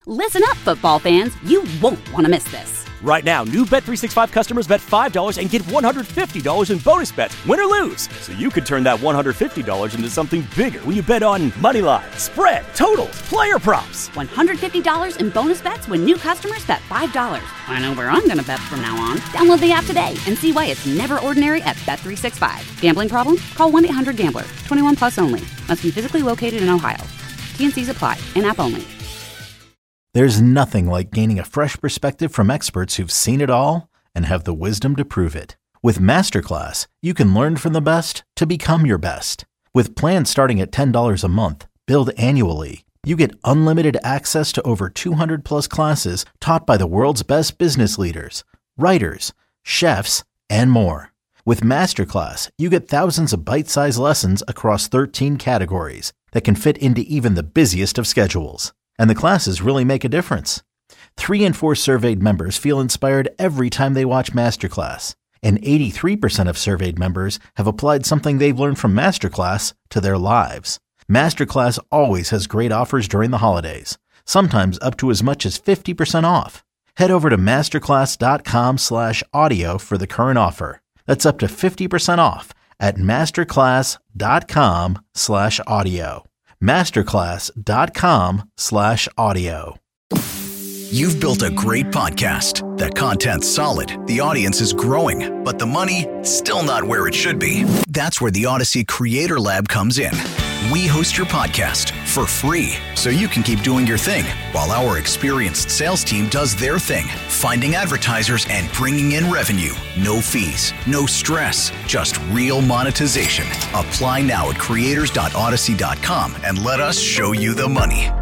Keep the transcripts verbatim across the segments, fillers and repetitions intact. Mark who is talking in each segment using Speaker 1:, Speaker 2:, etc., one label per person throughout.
Speaker 1: Listen up, football fans. You won't want to miss this.
Speaker 2: Right now, new Bet three sixty-five customers bet five dollars and get one hundred fifty dollars in bonus bets, win or lose. So you could turn that one hundred fifty dollars into something bigger when you bet on money line, spread, totals, player props.
Speaker 1: one hundred fifty dollars in bonus bets when new customers bet five dollars. I know where I'm going to bet from now on. Download the app today and see why it's never ordinary at Bet three sixty-five. Gambling problem? Call one eight hundred gambler. twenty-one plus only. Must be physically located in Ohio. T N Cs apply. In-app only.
Speaker 3: There's nothing like gaining a fresh perspective from experts who've seen it all and have the wisdom to prove it. With Masterclass, you can learn from the best to become your best. With plans starting at ten dollars a month, billed annually, you get unlimited access to over two hundred plus classes taught by the world's best business leaders, writers, chefs, and more. With Masterclass, you get thousands of bite-sized lessons across thirteen categories that can fit into even the busiest of schedules. And the classes really make a difference. Three in four surveyed members feel inspired every time they watch Masterclass. And eighty-three percent of surveyed members have applied something they've learned from Masterclass to their lives. Masterclass always has great offers during the holidays, sometimes up to as much as fifty percent off. Head over to masterclass.com slash audio for the current offer. That's up to fifty percent off at masterclass.com slash audio. Masterclass.com slash audio.
Speaker 4: You've built a great podcast. The content's solid, the audience is growing, but the money, still not where it should be. That's where the Odyssey Creator Lab comes in. We host your podcast for free, so you can keep doing your thing, while our experienced sales team does their thing, finding advertisers and bringing in revenue. No fees, no stress, just real monetization. Apply now at creators dot odyssey dot com and let us show you the money.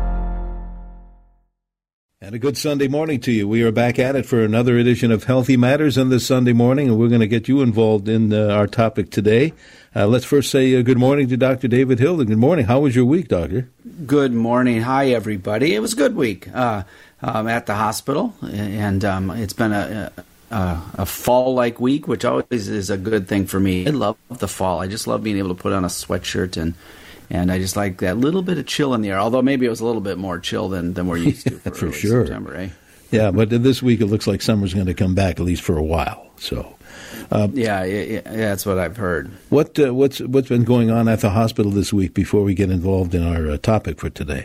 Speaker 5: And a good Sunday morning to you. We are back at it for another edition of Healthy Matters on this Sunday morning, and we're going to get you involved in uh, our topic today. Uh, let's first say uh, good morning to Doctor David Hilden. Good morning. How was your week, Doctor?
Speaker 6: Good morning. Hi, everybody. It was a good week uh, um, at the hospital, and um, it's been a, a, a fall-like week, which always is a good thing for me. I love the fall. I just love being able to put on a sweatshirt, and and I just like that little bit of chill in the air, although maybe it was a little bit more chill than, than we're used to for,
Speaker 5: for sure.
Speaker 6: September, eh?
Speaker 5: Yeah, but this week it looks like summer's going to come back, at least for a while. So, uh,
Speaker 6: yeah, yeah, yeah, that's what I've heard.
Speaker 5: What uh, what's what's been going on at the hospital this week before we get involved in our uh, topic for today?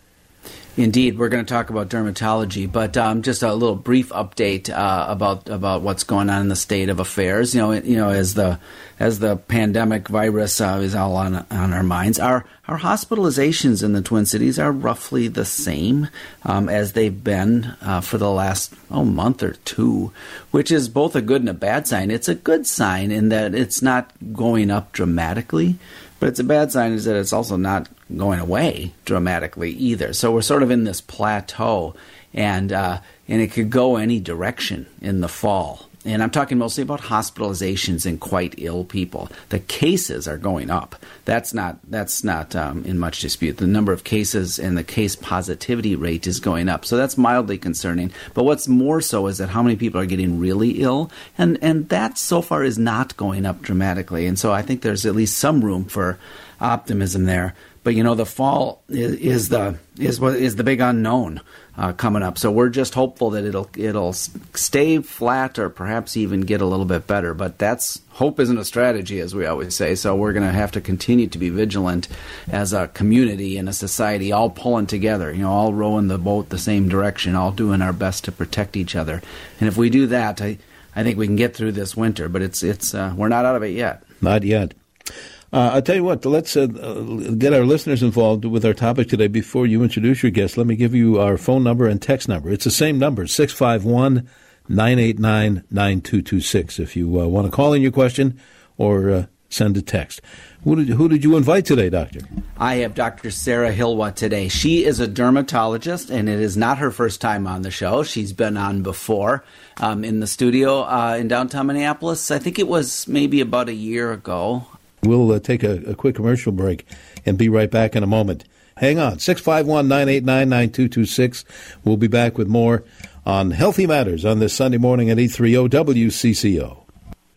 Speaker 6: Indeed, we're going to talk about dermatology, but um, just a little brief update uh, about about what's going on in the state of affairs. You know, you know, as the as the pandemic virus uh, is all on on our minds, our our hospitalizations in the Twin Cities are roughly the same um, as they've been uh, for the last oh month or two, which is both a good and a bad sign. It's a good sign in that it's not going up dramatically, but it's a bad sign is that it's also not going away dramatically either. So we're sort of in this plateau, and uh, and it could go any direction in the fall. And I'm talking mostly about hospitalizations in quite ill people. The cases are going up. That's not that's not um, in much dispute. The number of cases and the case positivity rate is going up. So that's mildly concerning. But what's more so is that how many people are getting really ill, and and that so far is not going up dramatically. And so I think there's at least some room for optimism there. But you know, the fall is, is the is what is the big unknown uh, coming up. So we're just hopeful that it'll it'll stay flat or perhaps even get a little bit better. But that's hope isn't a strategy, as we always say. So we're going to have to continue to be vigilant as a community and a society, all pulling together. You know, all rowing the boat the same direction, all doing our best to protect each other. And if we do that, I I think we can get through this winter. But it's it's uh, we're not out of it yet.
Speaker 5: Not yet. Uh, I'll tell you what, let's uh, get our listeners involved with our topic today. Before you introduce your guest, let me give you our phone number and text number. It's the same number, six five one, nine eight nine, nine two two six, if you uh, want to call in your question or uh, send a text. Who did, who did you invite today, Doctor?
Speaker 6: I have Doctor Sarah Hilwa today. She is a dermatologist, and it is not her first time on the show. She's been on before um, in the studio uh, in downtown Minneapolis. I think it was maybe about a year ago.
Speaker 5: We'll uh, take a, a quick commercial break and be right back in a moment. Hang on, six five one, nine eight nine, nine two two six. We'll be back with more on Healthy Matters on this Sunday morning at eight thirty W C C O.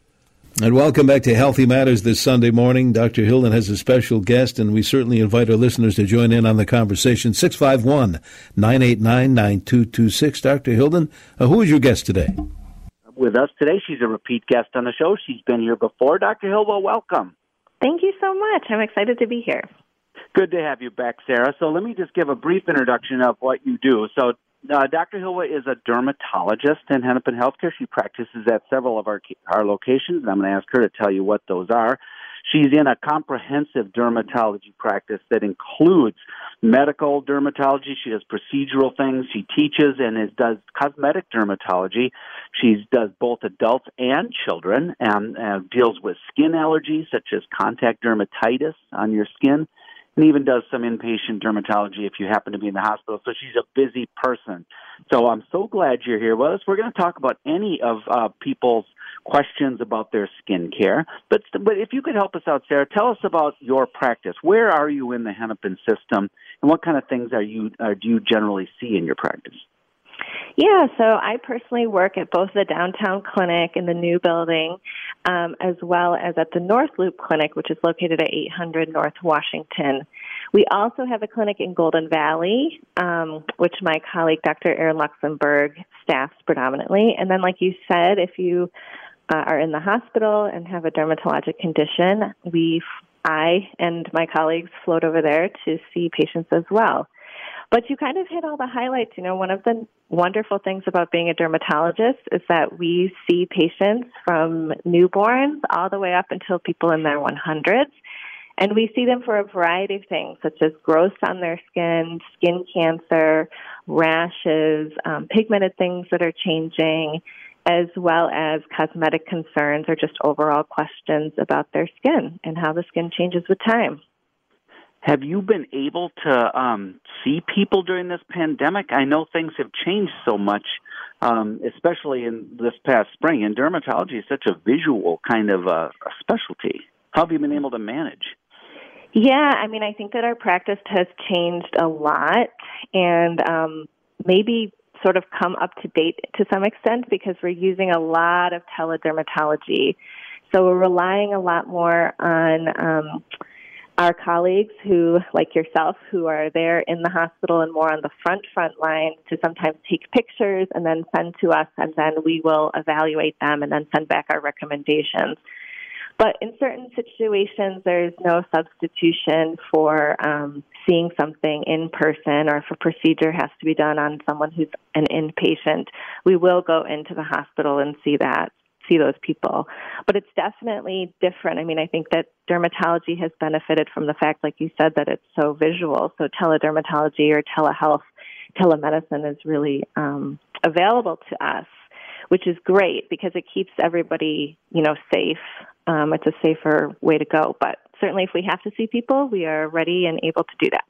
Speaker 5: And welcome back to Healthy Matters this Sunday morning. Doctor Hilden has a special guest, and we certainly invite our listeners to join in on the conversation. six five one, nine eight nine, nine two two six. Doctor Hilden, uh, who is your guest today?
Speaker 7: With us today, she's a repeat guest on the show. She's been here before. Doctor Hilwa, welcome.
Speaker 8: Thank you so much. I'm excited to be here.
Speaker 7: Good to have you back, Sarah. So let me just give a brief introduction of what you do. So uh, Doctor Hilwa is a dermatologist in Hennepin Healthcare. She practices at several of our our locations, and I'm going to ask her to tell you what those are. She's in a comprehensive dermatology practice that includes medical dermatology. She does procedural things. She teaches and is, does cosmetic dermatology. She does both adults and children, and uh, deals with skin allergies such as contact dermatitis on your skin, and even does some inpatient dermatology if you happen to be in the hospital. So she's a busy person. So I'm so glad you're here with us. We're going to talk about any of uh, people's questions about their skin care. But, but if you could help us out, Sarah, tell us about your practice. Where are you in the Hennepin system, and what kind of things are you uh, do you generally see in your practice?
Speaker 8: Yeah, so I personally work at both the downtown clinic in the new building, um, as well as at the North Loop Clinic, which is located at eight hundred North Washington. We also have a clinic in Golden Valley, um, which my colleague, Doctor Erin Luxembourg, staffs predominantly. And then, like you said, if you uh, are in the hospital and have a dermatologic condition, we, I and my colleagues float over there to see patients as well. But you kind of hit all the highlights. You know, one of the wonderful things about being a dermatologist is that we see patients from newborns all the way up until people in their hundreds. And we see them for a variety of things, such as growths on their skin, skin cancer, rashes, um, pigmented things that are changing, as well as cosmetic concerns or just overall questions about their skin and how the skin changes with time.
Speaker 7: Have you been able to um, see people during this pandemic? I know things have changed so much, um, especially in this past spring. And dermatology is such a visual kind of uh, a specialty. How have you been able to manage?
Speaker 8: Yeah, I mean, I think that our practice has changed a lot and um, maybe sort of come up to date to some extent because we're using a lot of teledermatology. So we're relying a lot more on um, our colleagues who, like yourself, who are there in the hospital and more on the front, front line to sometimes take pictures and then send to us, and then we will evaluate them and then send back our recommendations. But in certain situations, there's no substitution for um, seeing something in person, or if a procedure has to be done on someone who's an inpatient, we will go into the hospital and see that, see those people. But it's definitely different. I mean, I think that dermatology has benefited from the fact, like you said, that it's so visual. So teledermatology or telehealth, telemedicine is really um, available to us, which is great because it keeps everybody, you know, safe. Um, it's a safer way to go. But certainly if we have to see people, we are ready and able to do that.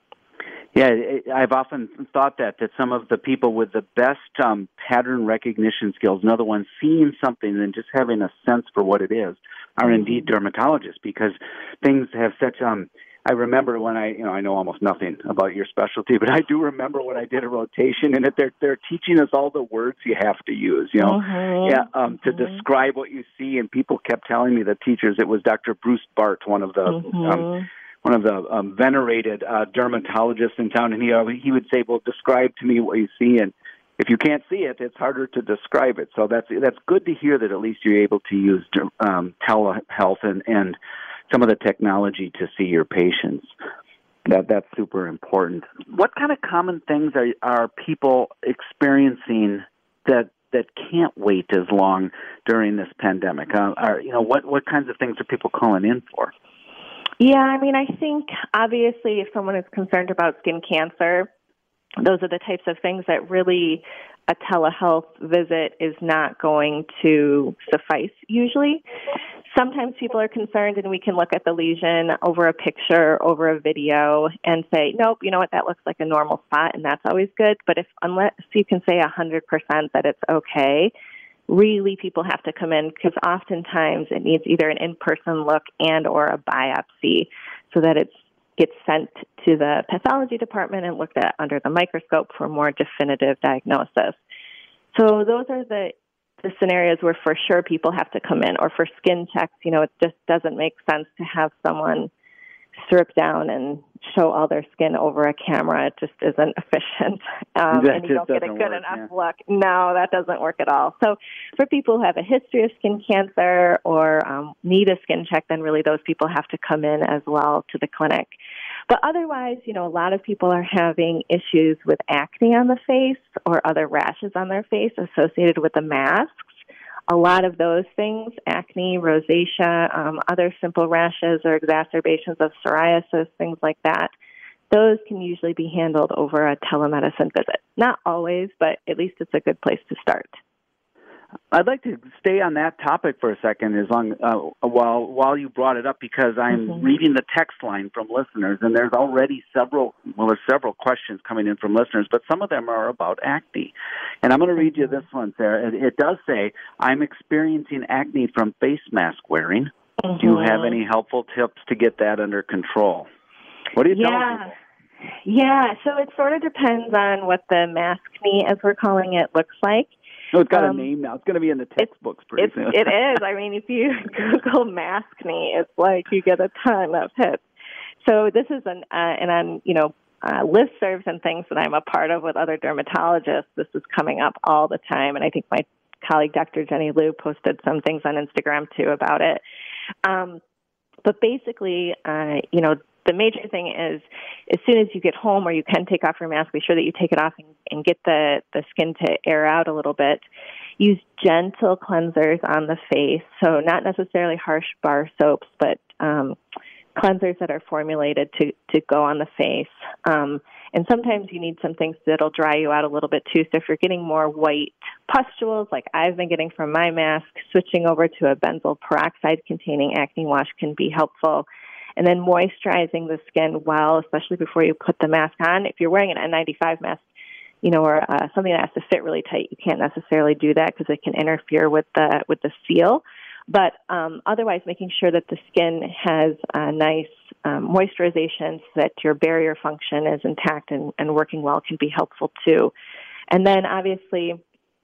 Speaker 7: Yeah, it, I've often thought that, that some of the people with the best um, pattern recognition skills, in other words, seeing something and just having a sense for what it is, are indeed dermatologists because things have such... Um, I remember when I, you know, I know almost nothing about your specialty, but I do remember when I did a rotation, and that they're they're teaching us all the words you have to use, you know, mm-hmm. yeah, um, to mm-hmm. describe what you see. And people kept telling me, the teachers, it was Doctor Bruce Bart, one of the mm-hmm. um, one of the um, venerated uh, dermatologists in town, and he uh, he would say, "Well, describe to me what you see," and if you can't see it, it's harder to describe it. So that's that's good to hear that at least you're able to use um, telehealth and and some of the technology to see your patients. That that's super important. What kind of common things are are people experiencing that that can't wait as long during this pandemic? Uh, are you know what what kinds of things are people calling in for?
Speaker 8: Yeah, I mean, I think obviously if someone is concerned about skin cancer, those are the types of things that really a telehealth visit is not going to suffice usually. Sometimes people are concerned and we can look at the lesion over a picture, over a video, and say, nope, you know what, that looks like a normal spot, and that's always good. But if unless you can say one hundred percent that it's okay, really people have to come in because oftentimes it needs either an in-person look and or a biopsy so that it gets sent to the pathology department and looked at under the microscope for more definitive diagnosis. So those are the the scenarios where for sure people have to come in, or for skin checks, you know, it just doesn't make sense to have someone strip down and show all their skin over a camera. It just isn't efficient. Um, and you don't get a good
Speaker 7: work,
Speaker 8: enough
Speaker 7: yeah.
Speaker 8: look. No, that doesn't work at all. So for people who have a history of skin cancer or um, need a skin check, then really those people have to come in as well to the clinic. But otherwise, you know, a lot of people are having issues with acne on the face or other rashes on their face associated with the masks. A lot of those things, acne, rosacea, um, other simple rashes or exacerbations of psoriasis, things like that, those can usually be handled over a telemedicine visit. Not always, but at least it's a good place to start.
Speaker 7: I'd like to stay on that topic for a second, as long uh, while while you brought it up, because I'm mm-hmm. reading the text line from listeners, and there's already several well, there's several questions coming in from listeners, but some of them are about acne. And I'm going to read you this one, Sarah. It, it does say, "I'm experiencing acne from face mask wearing. Mm-hmm. Do you have any helpful tips to get that under control?" What do you tell
Speaker 8: yeah.
Speaker 7: people?
Speaker 8: Yeah, so it sort of depends on what the maskne, as we're calling it, looks like.
Speaker 7: No, it's got
Speaker 8: um,
Speaker 7: a name now. It's going to be in the textbooks pretty
Speaker 8: it's,
Speaker 7: soon.
Speaker 8: It is. I mean, if you Google maskne, it's like you get a ton of hits. So this is an, uh, and on, you know, uh, listservs and things that I'm a part of with other dermatologists, this is coming up all the time. And I think my colleague, Doctor Jenny Liu, posted some things on Instagram, too, about it. Um, but basically, uh, you know, the major thing is as soon as you get home or you can take off your mask, be sure that you take it off and, and get the, the skin to air out a little bit. Use gentle cleansers on the face, so not necessarily harsh bar soaps, but um, cleansers that are formulated to, to go on the face. Um, and sometimes you need some things that'll dry you out a little bit too. So if you're getting more white pustules like I've been getting from my mask, switching over to a benzoyl peroxide containing acne wash can be helpful. And then moisturizing the skin well, especially before you put the mask on. If you're wearing an N ninety-five mask, you know, or uh, something that has to fit really tight, you can't necessarily do that because it can interfere with the with the seal. But um, otherwise, making sure that the skin has a nice um, moisturization so that your barrier function is intact and, and working well can be helpful too. And then obviously,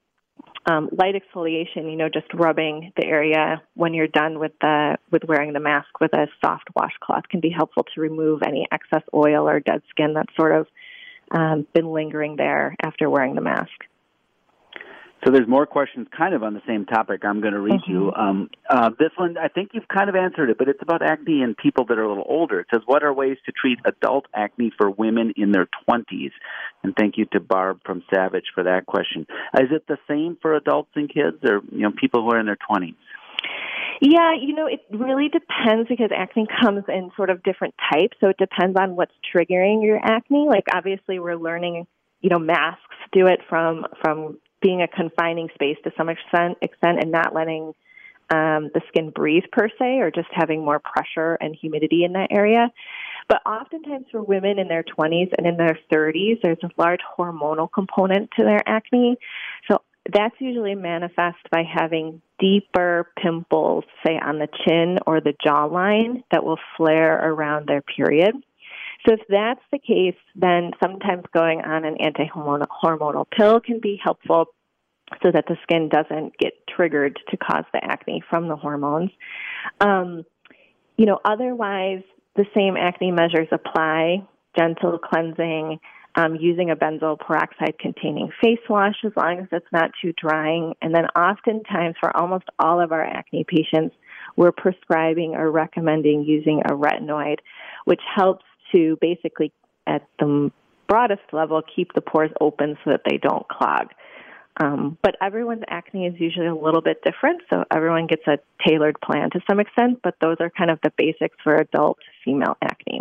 Speaker 8: Um, light exfoliation, you know, just rubbing the area when you're done with the with wearing the mask with a soft washcloth can be helpful to remove any excess oil or dead skin that's sort of um, been lingering there after wearing the mask.
Speaker 7: So there's more questions kind of on the same topic I'm going to read mm-hmm. you. Um, uh, this one, I think you've kind of answered it, but it's about acne in people that are a little older. It says, what are ways to treat adult acne for women in their twenties? And thank you to Barb from Savage for that question. Is it the same for adults and kids, or you know people who are in their twenties?
Speaker 8: Yeah, you know, it really depends because acne comes in sort of different types. So it depends on what's triggering your acne. Like obviously we're learning, you know, masks do it from from being a confining space to some extent, extent and not letting um, the skin breathe per se, or just having more pressure and humidity in that area. But oftentimes for women in their twenties and in their thirties, there's a large hormonal component to their acne. So that's usually manifest by having deeper pimples, say on the chin or the jawline, that will flare around their period. So if that's the case, then sometimes going on an anti-hormonal pill can be helpful so that the skin doesn't get triggered to cause the acne from the hormones. Um, you know, otherwise, the same acne measures apply: gentle cleansing, um, using a benzoyl peroxide containing face wash as long as it's not too drying. And then oftentimes for almost all of our acne patients, we're prescribing or recommending using a retinoid, which helps to basically, at the broadest level, keep the pores open so that they don't clog. Um, but everyone's acne is usually a little bit different, so everyone gets a tailored plan to some extent, but those are kind of the basics for adult female acne.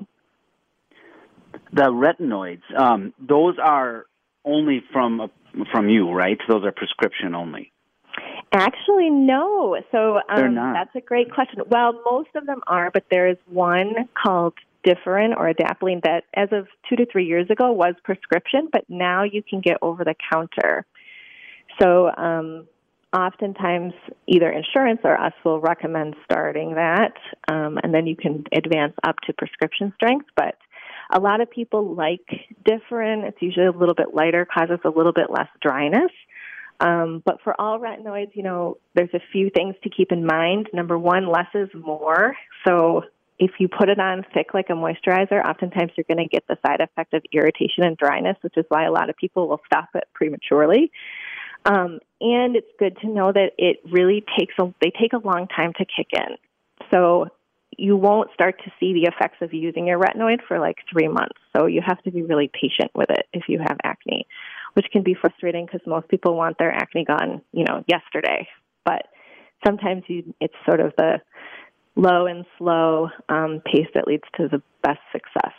Speaker 7: The retinoids, um, those are only from uh, from you, right? Those are prescription only.
Speaker 8: Actually, no. So
Speaker 7: They're
Speaker 8: um,
Speaker 7: not.
Speaker 8: That's a great question. Well, most of them are, but there is one called Differin or Adapalene that as of two to three years ago was prescription, but now you can get over the counter. So um, oftentimes either insurance or us will recommend starting that, um, and then you can advance up to prescription strength. But a lot of people like Differin. It's usually a little bit lighter, causes a little bit less dryness. Um, but for all retinoids, you know, there's a few things to keep in mind. Number one, less is more. So if you put it on thick like a moisturizer, oftentimes you're going to get the side effect of irritation and dryness, which is why a lot of people will stop it prematurely. Um, and it's good to know that it really takes a, they take a long time to kick in. So you won't start to see the effects of using your retinoid for like three months. So you have to be really patient with it if you have acne, which can be frustrating because most people want their acne gone, you know, yesterday. But sometimes you, it's sort of the low and slow um, pace that leads to the best success.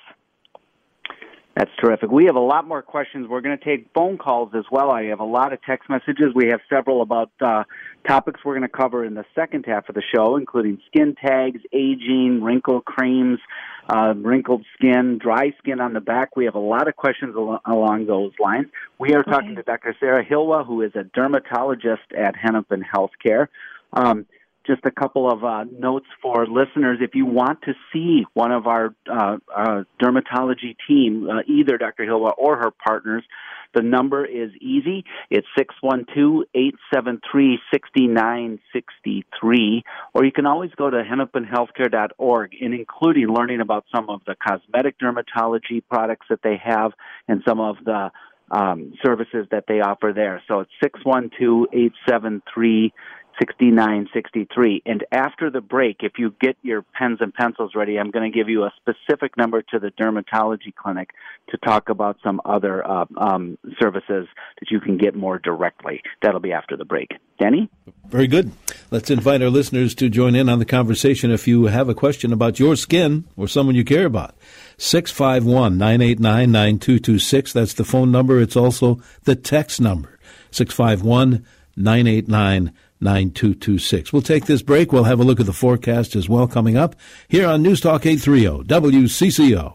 Speaker 7: That's terrific. We have a lot more questions. We're going to take phone calls as well. I have a lot of text messages. We have several about uh, topics we're going to cover in the second half of the show, including skin tags, aging, wrinkle creams, uh, wrinkled skin, dry skin on the back. We have a lot of questions al- along those lines. We are talking okay. to Doctor Sarah Hilwa, who is a dermatologist at Hennepin Healthcare. Um, Just a couple of uh, notes for listeners. If you want to see one of our uh, uh, dermatology team, uh, either Doctor Hilwa or her partners, the number is easy. It's six one two, eight seven three, six nine six three. Or you can always go to hennepin healthcare dot org, and including learning about some of the cosmetic dermatology products that they have and some of the um, services that they offer there. So it's six one two, eight seven three, sixty-nine sixty-three. And after the break, if you get your pens and pencils ready, I'm going to give you a specific number to the dermatology clinic to talk about some other uh, um, services that you can get more directly. That'll be after the break. Danny?
Speaker 5: Very good. Let's invite our listeners to join in on the conversation if you have a question about your skin or someone you care about. six five one, nine eight nine, nine two two six. That's the phone number. It's also the text number, six five one, nine eight nine, nine two two six. We'll take this break. We'll have a look at the forecast as well coming up here on News Talk eight thirty W C C O.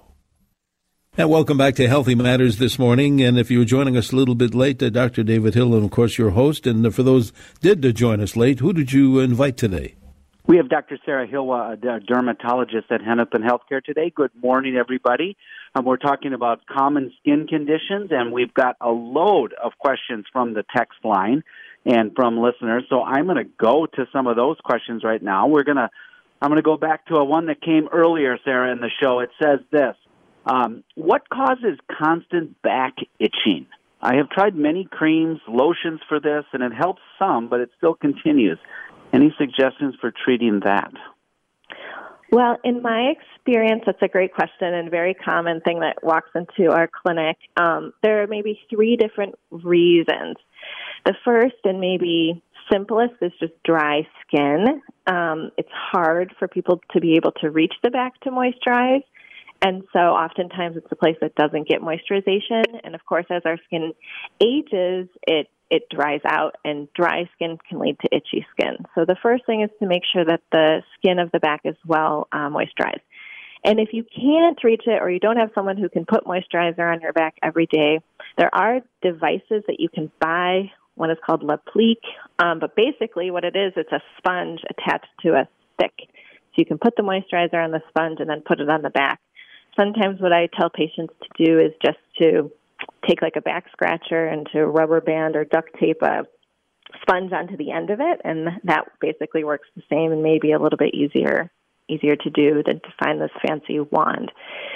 Speaker 5: And welcome back to Healthy Matters this morning. And if you were joining us a little bit late, uh, Doctor David Hill, and of course your host. And uh, for those did uh, join us late, who did you invite today?
Speaker 7: We have Doctor Sarah Hilwa, a dermatologist at Hennepin Healthcare today. Good morning, everybody. Um, we're talking about common skin conditions, and we've got a load of questions from the text line and from listeners. So I'm going to go to some of those questions right now. We're going to, I'm going to go back to a one that came earlier, Sarah, in the show. It says this: um, what causes constant back itching? I have tried many creams, lotions for this, and it helps some, but it still continues. Any suggestions for treating that?
Speaker 8: Well, in my experience, that's a great question and very common thing that walks into our clinic. Um, there are maybe three different reasons. The first and maybe simplest is just dry skin. Um, it's hard for people to be able to reach the back to moisturize. And so oftentimes it's a place that doesn't get moisturization. And of course, as our skin ages, it, it dries out, and dry skin can lead to itchy skin. So the first thing is to make sure that the skin of the back is well uh, moisturized. And if you can't reach it, or you don't have someone who can put moisturizer on your back every day, there are devices that you can buy. One is called L'Applique, um, but basically what it is, it's a sponge attached to a stick. So you can put the moisturizer on the sponge and then put it on the back. Sometimes what I tell patients to do is just to take like a back scratcher and to rubber band or duct tape a sponge onto the end of it, and that basically works the same and maybe a little bit easier easier to do than to find this fancy wand.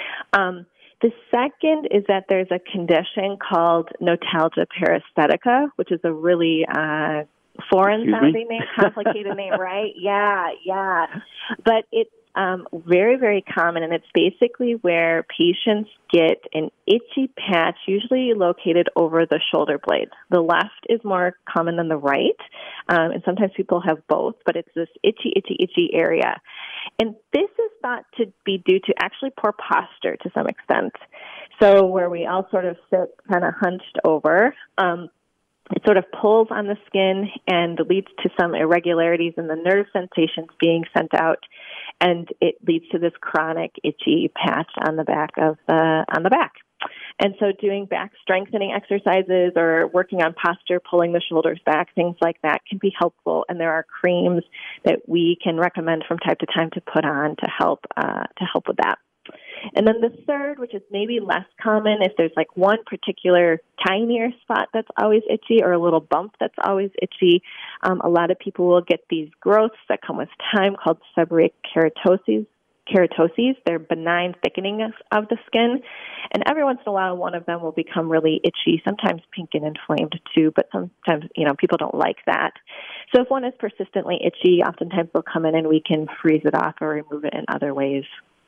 Speaker 8: Um, the second is that there's a condition called notalgia paresthetica, which is a really uh, foreign-sounding name, complicated name, right? Yeah, yeah. But it's um, very, very common, and it's basically where patients get an itchy patch, usually located over the shoulder blades. The left is more common than the right, um, and sometimes people have both, but it's this itchy, itchy, itchy area. And this is thought to be due to actually poor posture to some extent. So where we all sort of sit kind of hunched over, um, it sort of pulls on the skin and leads to some irregularities in the nerve sensations being sent out, and it leads to this chronic itchy patch on the back of the on the back. And so doing back strengthening exercises or working on posture, pulling the shoulders back, things like that can be helpful. And there are creams that we can recommend from time to time to put on to help uh, to help with that. And then the third, which is maybe less common, if there's like one particular tinier spot that's always itchy or a little bump that's always itchy, um, a lot of people will get these growths that come with time called seborrheic keratoses. Keratoses, they're benign thickening of, of the skin. And every once in a while, one of them will become really itchy, sometimes pink and inflamed too, but sometimes, you know, people don't like that. So if one is persistently itchy, oftentimes they'll come in and we can freeze it off or remove it in other ways.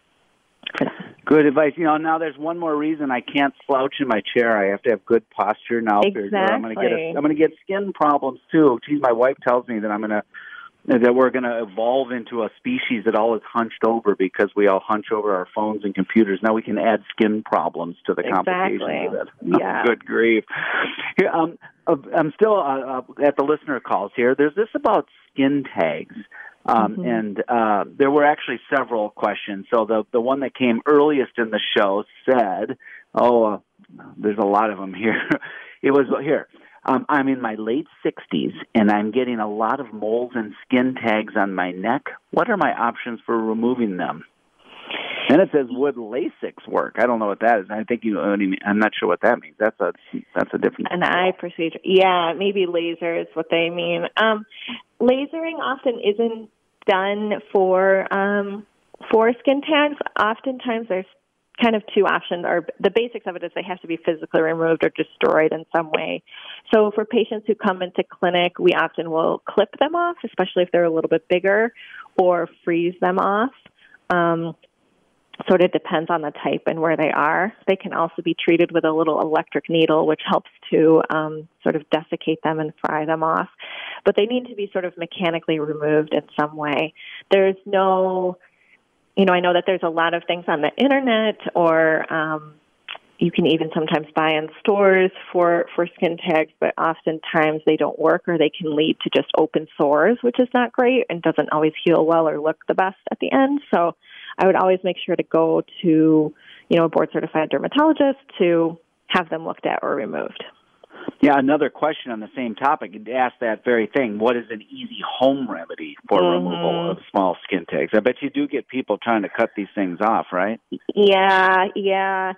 Speaker 7: Good advice. You know, now there's one more reason I can't slouch in my chair. I have to have good posture now.
Speaker 8: Exactly.
Speaker 7: I'm going to get a, I'm going to get skin problems too. Geez, my wife tells me that I'm going to that we're going to evolve into a species that all is hunched over because we all hunch over our phones and computers. Now we can add skin problems to the
Speaker 8: exactly.
Speaker 7: complications of it.
Speaker 8: Yeah.
Speaker 7: Oh, good grief. Here, um, I'm still uh, at the listener calls here. There's this about skin tags. Um, mm-hmm. And uh, there were actually several questions. So the the one that came earliest in the show said, oh, uh, there's a lot of them here. It was, here, um, I'm in my late sixties, and I'm getting a lot of moles and skin tags on my neck. What are my options for removing them? And it says, would LASIK work? I don't know what that is. I think you. I'm not sure what that means. That's a that's a different.
Speaker 8: An eye procedure. Yeah, maybe laser is what they mean. Um, lasering often isn't done for um, for skin tags. Oftentimes, there's kind of two options. Or the basics of it is they have to be physically removed or destroyed in some way. So for patients who come into clinic, we often will clip them off, especially if they're a little bit bigger, or freeze them off. Um, Sort of depends on the type and where they are. They can also be treated with a little electric needle, which helps to um, sort of desiccate them and fry them off. But they need to be sort of mechanically removed in some way. There's no, you know, I know that there's a lot of things on the internet, or um, you can even sometimes buy in stores for, for skin tags, but oftentimes they don't work, or they can lead to just open sores, which is not great and doesn't always heal well or look the best at the end. So I would always make sure to go to, you know, a board-certified dermatologist to have them looked at or removed.
Speaker 7: Yeah, another question on the same topic. It asked that very thing. What is an easy home remedy for mm-hmm. removal of small skin tags? I bet you do get people trying to cut these things off, right?
Speaker 8: Yeah, yeah.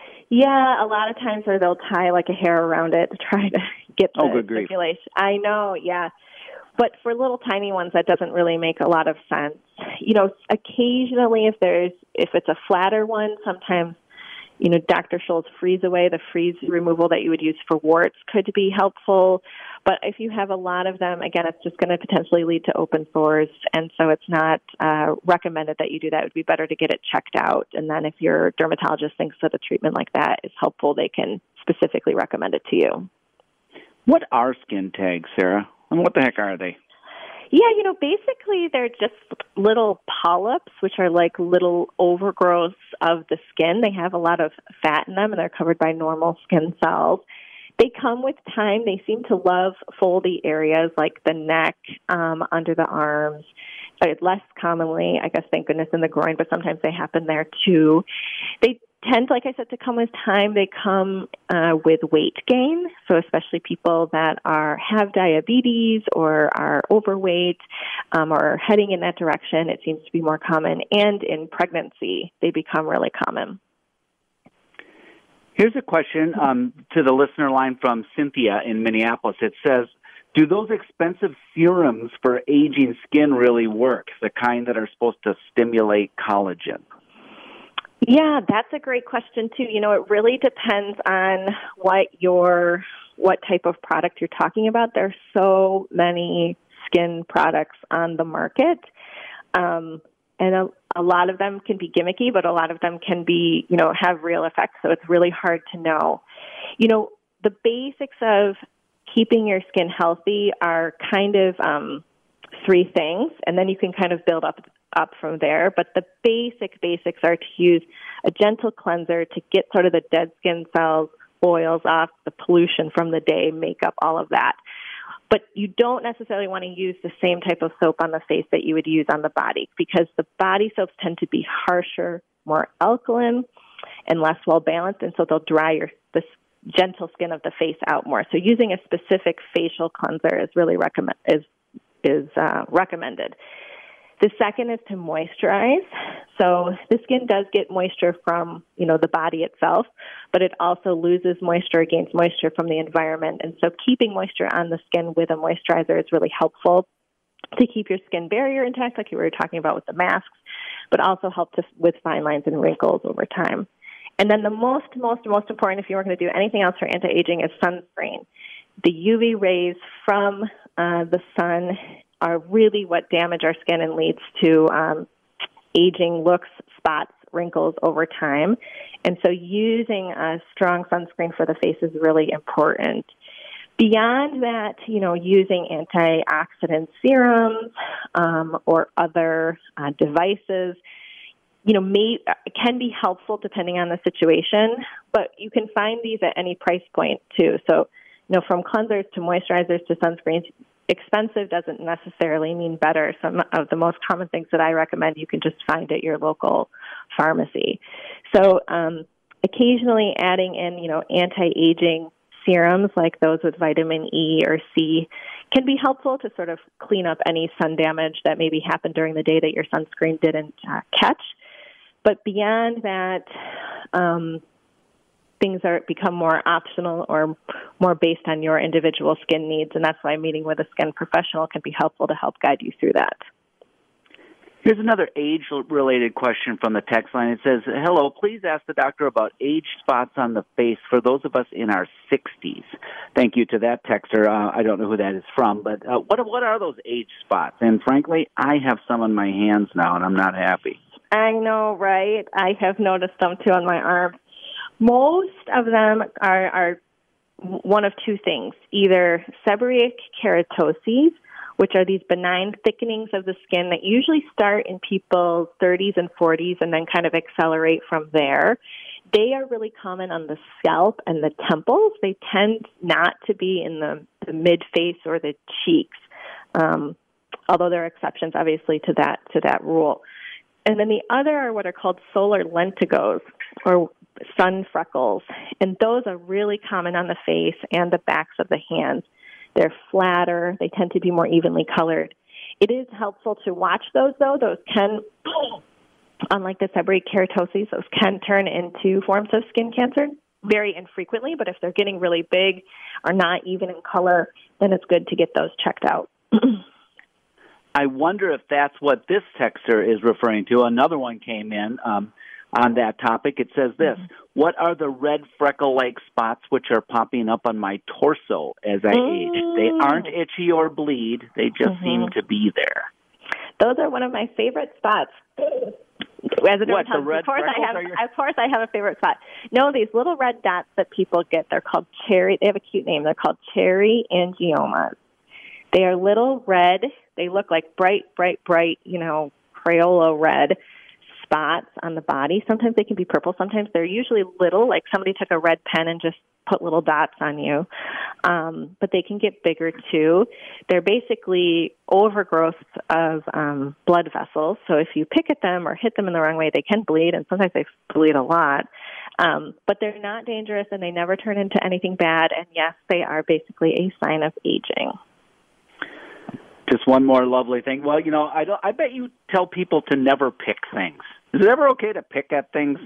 Speaker 8: Yeah, a lot of times or they'll tie like a hair around it to try to get the
Speaker 7: oh, good grief.
Speaker 8: circulation. I know, yeah. But for little tiny ones, that doesn't really make a lot of sense. You know, occasionally if there's, if it's a flatter one, sometimes, you know, Doctor Scholl's freeze away, the freeze removal that you would use for warts could be helpful. But if you have a lot of them, again, it's just going to potentially lead to open sores. And so it's not uh, recommended that you do that. It would be better to get it checked out. And then if your dermatologist thinks that a treatment like that is helpful, they can specifically recommend it to you.
Speaker 7: What are skin tags, Sarah? And what the heck are they?
Speaker 8: Yeah, you know, basically they're just little polyps, which are like little overgrowths of the skin. They have a lot of fat in them, and they're covered by normal skin cells. They come with time. They seem to love foldy areas like the neck, um, under the arms. Less commonly, I guess, thank goodness, in the groin, but sometimes they happen there too. They tend, like I said, to come with time. They come uh, with weight gain, so especially people that are have diabetes or are overweight um, or heading in that direction, it seems to be more common. And in pregnancy, they become really common.
Speaker 7: Here's a question um, to the listener line from Cynthia in Minneapolis. It says, do those expensive serums for aging skin really work, the kind that are supposed to stimulate collagen?
Speaker 8: Yeah, that's a great question, too. You know, it really depends on what your, what type of product you're talking about. There's so many skin products on the market, um, and a, a lot of them can be gimmicky, but a lot of them can be, you know, have real effects, so it's really hard to know. You know, the basics of keeping your skin healthy are kind of um, three things, and then you can kind of build up up from there. But the basic basics are to use a gentle cleanser to get sort of the dead skin cells, oils off, the pollution from the day, makeup, all of that. But you don't necessarily want to use the same type of soap on the face that you would use on the body, because the body soaps tend to be harsher, more alkaline, and less well-balanced, and so they'll dry your the gentle skin of the face out more. So using a specific facial cleanser is really recommend is is uh, recommended. The second is to moisturize. So the skin does get moisture from, you know, the body itself, but it also loses moisture, gains moisture from the environment. And so keeping moisture on the skin with a moisturizer is really helpful to keep your skin barrier intact, like you were talking about with the masks, but also help to, with fine lines and wrinkles over time. And then the most, most, most important, if you weren't going to do anything else for anti-aging, is sunscreen. The U V rays from uh, the sun are really what damage our skin and leads to um, aging looks, spots, wrinkles over time. And so using a strong sunscreen for the face is really important. Beyond that, you know, using antioxidant serums um, or other uh, devices, you know, may, can be helpful depending on the situation, but you can find these at any price point too. So, you know, from cleansers to moisturizers to sunscreens, expensive doesn't necessarily mean better. Some of the most common things that I recommend you can just find at your local pharmacy. So um, occasionally adding in, you know, anti-aging serums like those with vitamin E or C can be helpful to sort of clean up any sun damage that maybe happened during the day that your sunscreen didn't uh, catch. But beyond that, um, things are become more optional or more based on your individual skin needs, and that's why meeting with a skin professional can be helpful to help guide you through that.
Speaker 7: Here's another age-related question from the text line. It says, hello, please ask the doctor about age spots on the face for those of us in our sixties. Thank you to that texter. Uh, I don't know who that is from, but uh, what, what are those age spots? And frankly, I have some on my hands now, and I'm not happy.
Speaker 8: I know, right? I have noticed them, too, on my arm. Most of them are, are one of two things, either seborrheic keratoses, which are these benign thickenings of the skin that usually start in people's thirties and forties and then kind of accelerate from there. They are really common on the scalp and the temples. They tend not to be in the, the mid-face or the cheeks, um, although there are exceptions, obviously, to that to that rule. And then the other are what are called solar lentigos, or sun freckles, and those are really common on the face and the backs of the hands. They're flatter. They tend to be more evenly colored. It is helpful to watch those, though. Those can, unlike the seborrheic keratoses, those can turn into forms of skin cancer very infrequently, but if they're getting really big or not even in color, then it's good to get those checked out.
Speaker 7: I wonder if that's what this texter is referring to. Another one came in um, on that topic. It says this, mm-hmm. What are the red freckle-like spots which are popping up on my torso as I mm. age? They aren't itchy or bleed. They just mm-hmm. seem to be there.
Speaker 8: Those are one of my favorite spots. As a
Speaker 7: what, the red
Speaker 8: of course, I have,
Speaker 7: your...
Speaker 8: of course, I have a favorite spot. No, these little red dots that people get, they're called cherry. They have a cute name. They're called cherry angiomas. They are little red. They look like bright, bright, bright, you know, Crayola red spots on the body. Sometimes they can be purple. Sometimes they're usually little, like somebody took a red pen and just put little dots on you. Um, but they can get bigger, too. They're basically overgrowth of um, blood vessels. So if you pick at them or hit them in the wrong way, they can bleed, and sometimes they bleed a lot. Um, but they're not dangerous, and they never turn into anything bad. And, yes, they are basically a sign of aging.
Speaker 7: Just one more lovely thing. Well, you know, I don't. I bet you tell people to never pick things. Is it ever okay to pick at things?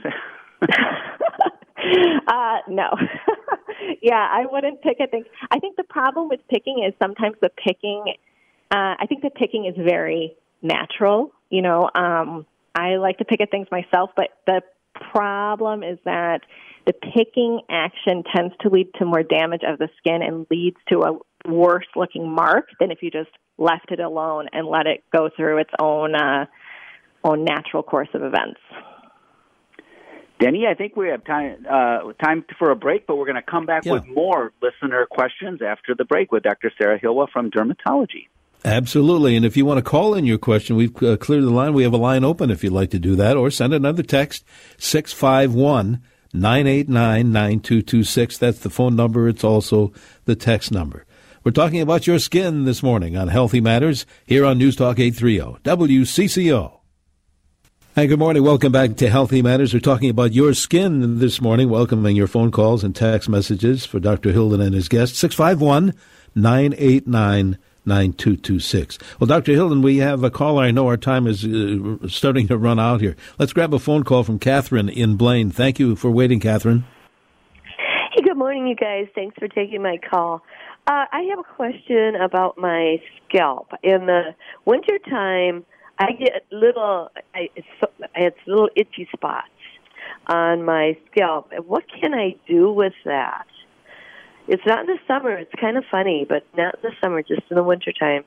Speaker 8: uh, no. yeah, I wouldn't pick at things. I think the problem with picking is sometimes the picking, uh, I think the picking is very natural. You know, um, I like to pick at things myself, but the problem is that the picking action tends to lead to more damage of the skin and leads to a worse looking mark than if you just left it alone and let it go through its own uh, own natural course of events.
Speaker 7: Denny, I think we have time uh, time for a break, but we're going to come back yeah. with more listener questions after the break with Doctor Sarah Hilwa from Dermatology.
Speaker 5: Absolutely, and if you want to call in your question, we've uh, cleared the line. We have a line open if you'd like to do that, or send another text, six five one, nine eight nine, nine two two six. That's the phone number. It's also the text number. We're talking about your skin this morning on Healthy Matters here on News Talk eight thirty W C C O. Hey, good morning. Welcome back to Healthy Matters. We're talking about your skin this morning, welcoming your phone calls and text messages for Doctor Hilden and his guests, six five one, nine eight nine, nine two two six. Well, Doctor Hilden, we have a caller. I know our time is uh, starting to run out here. Let's grab a phone call from Catherine in Blaine. Thank you for waiting, Catherine.
Speaker 9: Hey, good morning, you guys. Thanks for taking my call. Uh, I have a question about my scalp. In the wintertime, I get little, I, I have little itchy spots on my scalp. What can I do with that? It's not in the summer. It's kind of funny, but not in the summer, just in the wintertime.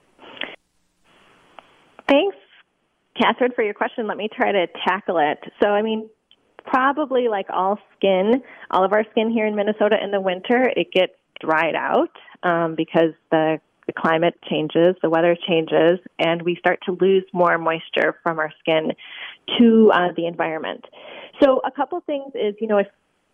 Speaker 8: Thanks, Catherine, for your question. Let me try to tackle it. So, I mean, probably like all skin, all of our skin here in Minnesota in the winter, it gets dried out um, because the, the climate changes, the weather changes, and we start to lose more moisture from our skin to uh, the environment. So a couple things is, you know, if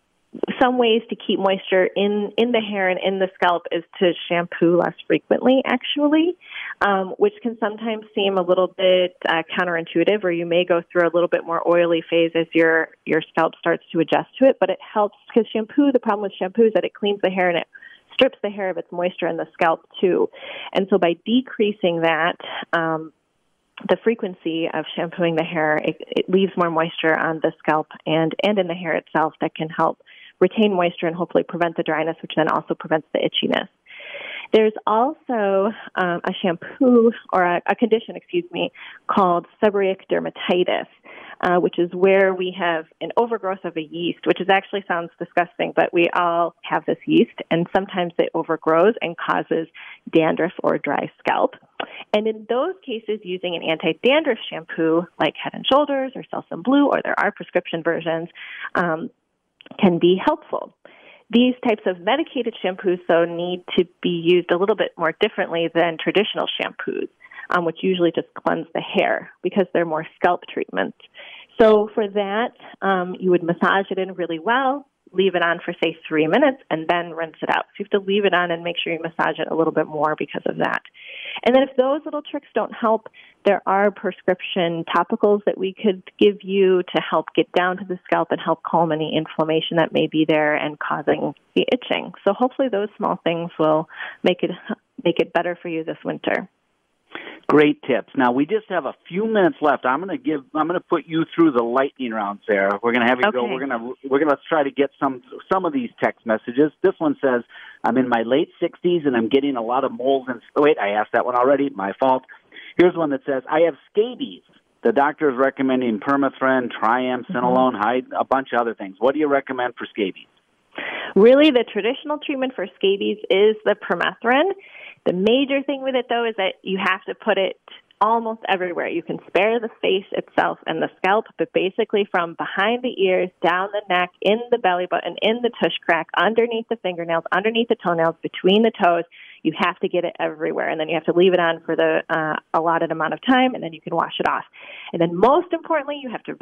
Speaker 8: some ways to keep moisture in, in the hair and in the scalp is to shampoo less frequently, actually, um, which can sometimes seem a little bit uh, counterintuitive, or you may go through a little bit more oily phase as your, your scalp starts to adjust to it. But it helps because shampoo, the problem with shampoo is that it cleans the hair and it strips the hair of its moisture in the scalp, too. And so by decreasing that, um, the frequency of shampooing the hair, it, it leaves more moisture on the scalp and, and in the hair itself that can help retain moisture and hopefully prevent the dryness, which then also prevents the itchiness. There's also um, a shampoo or a, a condition, excuse me, called seborrheic dermatitis, uh, which is where we have an overgrowth of a yeast, which is actually sounds disgusting, but we all have this yeast, and sometimes it overgrows and causes dandruff or dry scalp. And in those cases, using an anti-dandruff shampoo like Head and Shoulders or Selsun Blue, or there are prescription versions, um, can be helpful. These types of medicated shampoos, though, need to be used a little bit more differently than traditional shampoos, um, which usually just cleanse the hair because they're more scalp treatments. So for that, um, you would massage it in really well, leave it on for, say, three minutes, and then rinse it out. So you have to leave it on and make sure you massage it a little bit more because of that. And then if those little tricks don't help, there are prescription topicals that we could give you to help get down to the scalp and help calm any inflammation that may be there and causing the itching. So hopefully those small things will make it make it better for you this winter.
Speaker 7: Great tips. Now we just have a few minutes left. I'm going to give. I'm going to put you through the lightning round, Sarah. We're going to have you
Speaker 8: okay.
Speaker 7: go. We're going to. We're going to try to get some some of these text messages. This one says, "I'm in my late sixties and I'm getting a lot of moles and." Oh, wait, I asked that one already. My fault. Here's one that says, "I have scabies. The doctor is recommending permethrin, Triam, Cinolone, mm-hmm. Hide, a bunch of other things. What do you recommend for scabies?"
Speaker 8: Really, the traditional treatment for scabies is the permethrin. The major thing with it, though, is that you have to put it almost everywhere. You can spare the face itself and the scalp, but basically from behind the ears, down the neck, in the belly button, in the tush crack, underneath the fingernails, underneath the toenails, between the toes, you have to get it everywhere. And then you have to leave it on for the uh, allotted amount of time, and then you can wash it off. And then most importantly, you have to...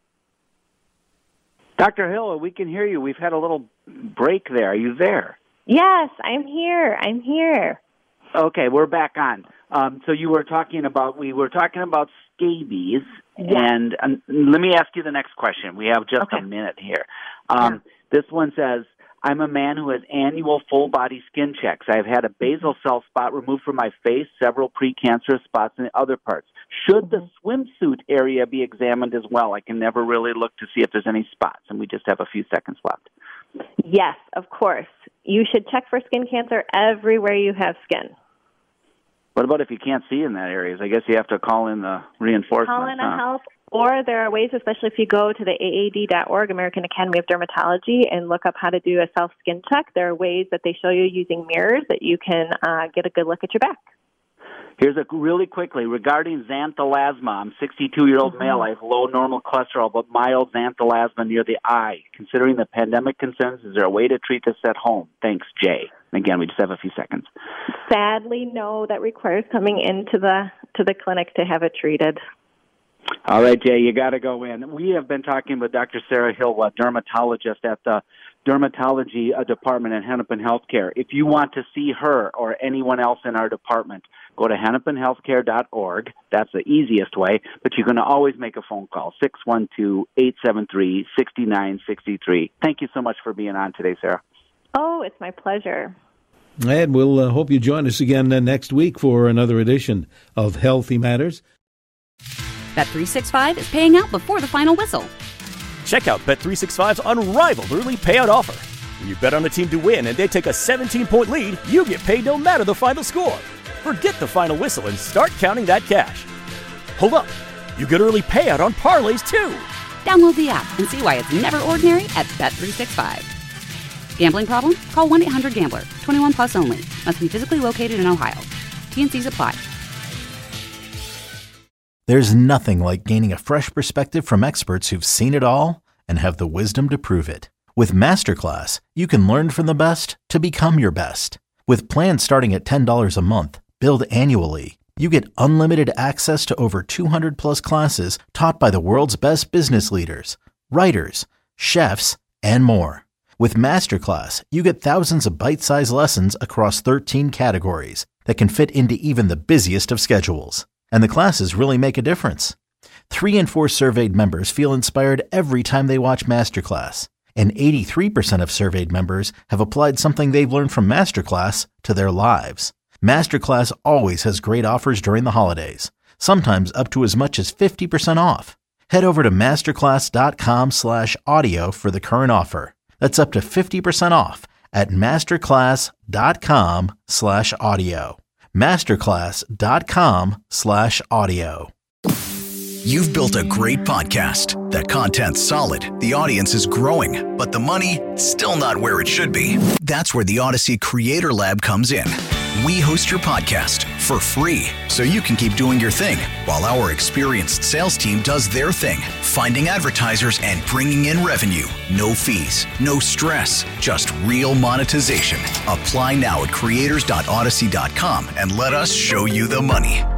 Speaker 7: Doctor Hill, we can hear you. We've had a little break there. Are you there?
Speaker 8: Yes, I'm here. I'm here.
Speaker 7: Okay, we're back on. Um, so you were talking about, we were talking about scabies,
Speaker 8: yeah.
Speaker 7: and um, let me ask you the next question. We have just
Speaker 8: okay.
Speaker 7: a minute here. Um, yeah. This one says, "I'm a man who has annual full-body skin checks. I've had a basal cell spot removed from my face, several precancerous spots in other parts. Should the swimsuit area be examined as well? I can never really look to see if there's any spots." And we just have a few seconds left.
Speaker 8: Yes, of course. You should check for skin cancer everywhere you have skin.
Speaker 7: What about if you can't see in that area? I guess you have to call in the reinforcement.
Speaker 8: Call in
Speaker 7: huh?
Speaker 8: a help, or there are ways, especially if you go to the A A D dot org, American Academy of Dermatology, and look up how to do a self-skin check. There are ways that they show you using mirrors that you can uh, get a good look at your back.
Speaker 7: Here's a really quickly regarding xanthelasma. I'm a sixty-two-year-old
Speaker 8: mm-hmm.
Speaker 7: male. I have low normal cholesterol, but mild xanthelasma near the eye. Considering the pandemic concerns, is there a way to treat this at home? Thanks, Jay. Again, we just have a few seconds.
Speaker 8: Sadly, no. That requires coming into the to the clinic to have it treated.
Speaker 7: All right, Jay, you got to go in. We have been talking with Doctor Sarah Hill, a dermatologist at the dermatology uh, department at Hennepin Healthcare. If you want to see her or anyone else in our department, go to hennepin healthcare dot org. That's the easiest way, but you can always make a phone call, six one two, eight seven three, six nine six three. Thank you so much for being on today, Sarah.
Speaker 8: Oh, it's my pleasure.
Speaker 5: And we'll uh, hope you join us again uh, next week for another edition of Healthy Matters.
Speaker 1: Bet three sixty-five is paying out before the final whistle.
Speaker 2: Check out Bet three sixty-five's unrivaled early payout offer. When you bet on a team to win and they take a seventeen-point lead, you get paid no matter the final score. Forget the final whistle and start counting that cash. Hold up. You get early payout on parlays, too.
Speaker 1: Download the app and see why it's never ordinary at Bet three sixty-five. Gambling problem? Call one eight hundred gambler. twenty-one plus only. Must be physically located in Ohio. T N Cs apply.
Speaker 3: There's nothing like gaining a fresh perspective from experts who've seen it all and have the wisdom to prove it. With Masterclass, you can learn from the best to become your best. With plans starting at ten dollars a month, billed annually, you get unlimited access to over two hundred plus classes taught by the world's best business leaders, writers, chefs, and more. With Masterclass, you get thousands of bite-sized lessons across thirteen categories that can fit into even the busiest of schedules. And the classes really make a difference. Three in four surveyed members feel inspired every time they watch Masterclass. And eighty-three percent of surveyed members have applied something they've learned from Masterclass to their lives. Masterclass always has great offers during the holidays, sometimes up to as much as fifty percent off. Head over to masterclass.com slash audio for the current offer. That's up to fifty percent off at masterclass.com slash audio. Masterclass.com slash audio.
Speaker 4: You've built a great podcast. The content's solid, the audience is growing, but the money, still not where it should be. That's where the Odyssey Creator Lab comes in. We host your podcast for free so you can keep doing your thing while our experienced sales team does their thing, finding advertisers and bringing in revenue. No fees, no stress, just real monetization. Apply now at creators dot odyssey dot com and let us show you the money.